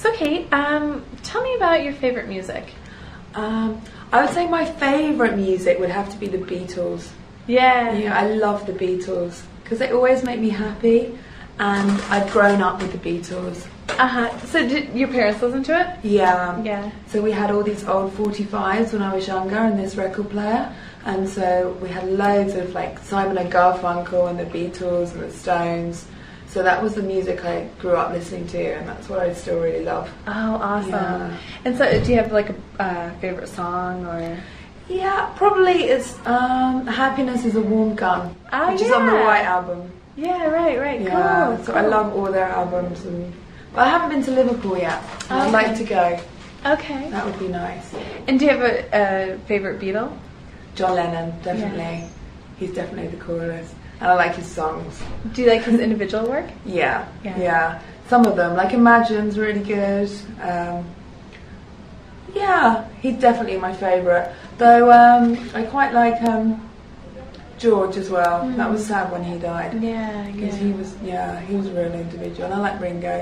So Kate, tell me about your favorite music. I would say my favourite music would have to be the Beatles. Yeah. Yeah, I love the Beatles because they always make me happy, and I've grown up with the Beatles. So did your parents listen to it? Yeah. Yeah. So we had all these old 45s when I was younger in this record player, and so we had loads of like Simon and Garfunkel and the Beatles and the Stones. So that was the music I grew up listening to, and that's what I still really love. Oh, awesome. Yeah. And so do you have like a favorite song or? Yeah, probably it's Happiness is a Warm Gun, Oh, which is on the yeah. White Album. Yeah, right, Yeah, cool. so I love all their albums, but I haven't been to Liverpool yet. I'd like to go. Okay. That would be nice. And do you have a favorite Beatle? John Lennon, definitely. Yeah. He's definitely the coolest. And I like his songs. Do you like his individual work? Yeah. Some of them, like Imagine's really good. Yeah, he's definitely my favourite. Though I quite like George as well. That was sad when he died. Yeah, Because he was a real individual. And I like Ringo.